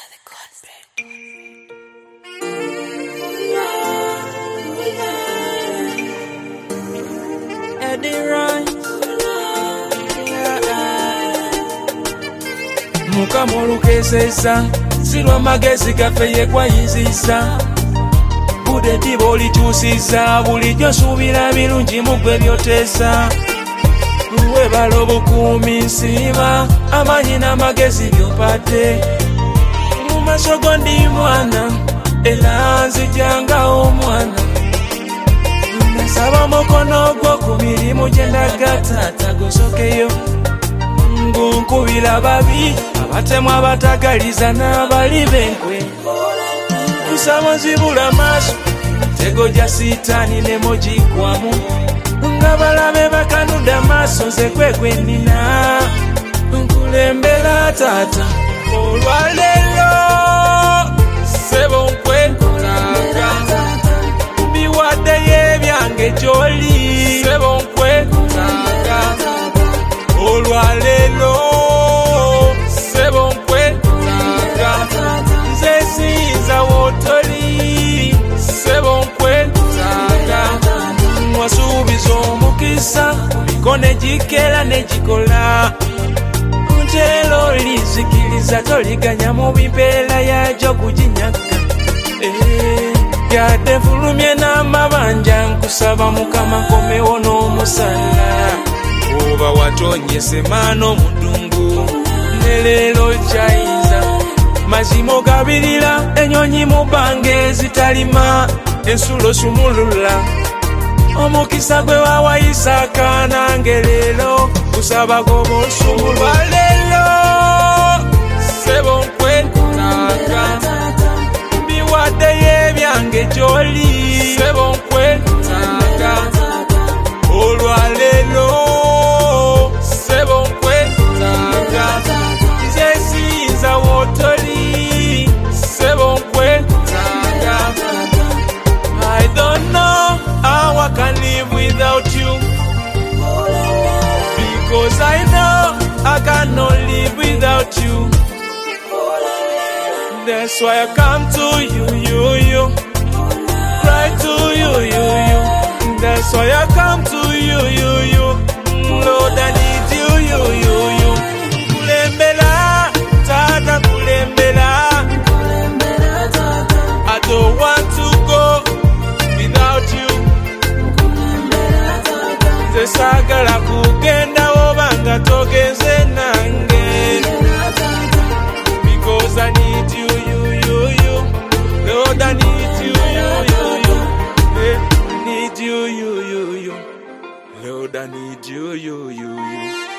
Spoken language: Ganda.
Mukama olukesesa silwa magezi gaffe yekwayinziza budde ddiba olikyusiza bulijjo suubira birungi mu ggwe byoteesa webala obukuumi nsiima amaanyi n'amagezi byompadde mu maaso go ndi mwana era nzijanga omwana nasaba mukono gwo ku mirimu gye ndaga taata gusokeyo ngunkubira babi abatemu abatagaliza n'abali b'enkwe kusaba nzibula maaso mitego gya sitaani ne mugigwamu nga balabe bakanudde maaso nze kwegwe nnina nkulembera taata olwaleero ssebo nkwetaaga mbiwaddeyo ebyange gy'oli ssebo nkwetaaga olwaleero ssebo nkwetaaga nze siyinza wootoli ssebo nkwetaaga wasuubiza omukisa mikono egikera negikola njeera olizikiriza toliganya mu bimpeera yagyo kuginyaga yadde nfulumye n'amabanja nkusaba mukama nkomewo n'omusala oba watonyese maana omudungu ne leero kyayinza mazima ogabirira ennyonyi mu bbanga ezitalima ensulo sumulula omukisa gwe wawayisa akanange leero kusaba goba osumulwa leero ssebo nkwetaaga mbiwaddeyo ebyange gy'oli ssebo nkwetaaga olwaleero ssebo nkwetaaga nze siyinza wootoli ssebo nkwetaaga I don't know how I can live without you because I know I cannot live without you. That's why I come to you, cry to you. That's why I come to you, Lord, I need you. Kulembela, tata kulembela. I don't want to go without you. Nze saagala kugenda obanga togenze nange because I need you. Lord, I need you. Need you. Lord, I need you.